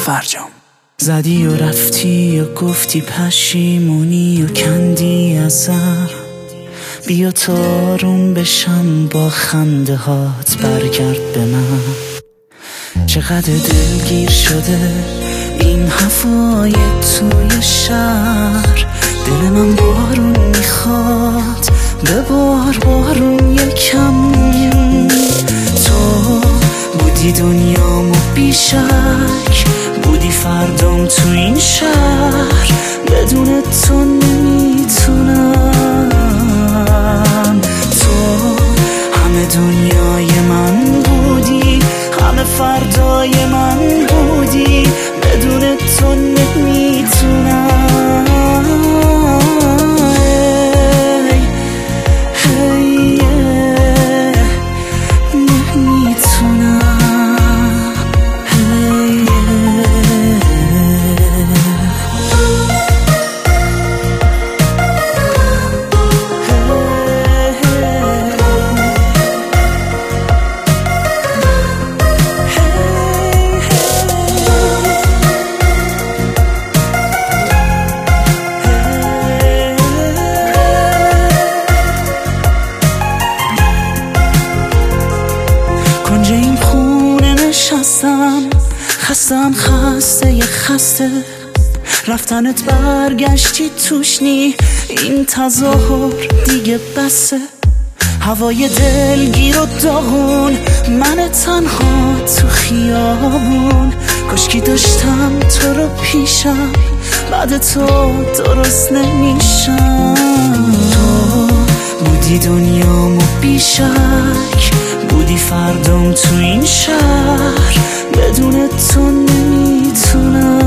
فرجام. زدی و رفتی و گفتی پشیمونی و کندی ازم، بیا تارون بشم با خنده هات برگرد به من. چقدر دلگیر شده این هوای توی شهر، دل من بارون میخواد ببار بارون یکم. تو بودی دنیامو بیشک، بودی فردام تو این شهر، بدون تو نمیتونم. تو همه دنیای من بودی، همه فردای من بودی، بدون تو نمیتونم. خستم خسته خسته، رفتنت برگشتی توش نی، این تظاهر دیگه بسه. هوای دلگیر و داغون، من تنها تو خیابون، کاشکی داشتم تو رو پیشم، بعد تو درست نمیشم. تو بودی دنیامو بیشک، بودی فردام تو این شهر، بدون تو نمیتونم.